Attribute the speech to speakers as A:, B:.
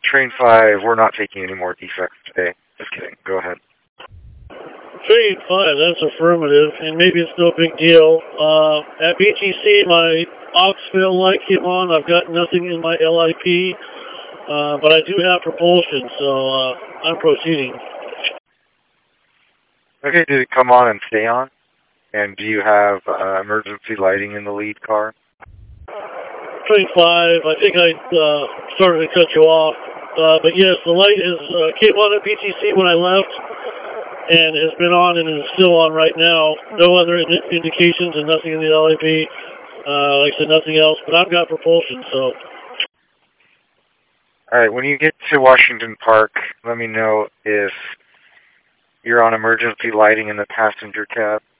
A: Train 5, we're not taking any more defects today. Just kidding. Go ahead.
B: Train 5, that's affirmative, and maybe it's no big deal. At BTC, my Oxfield light came on. I've got nothing in my LIP, but I do have propulsion, so I'm proceeding.
A: Okay, did it come on and stay on? And do you have emergency lighting in the lead car?
B: Train 5, I think I started to cut you off. But yes, the light came on at BTC when I left, and has been on and is still on right now. No other indications and nothing in the LAV. Like I said, nothing else, but I've got propulsion, so.
A: Alright, when you get to Washington Park, let me know if you're on emergency lighting in the passenger cab.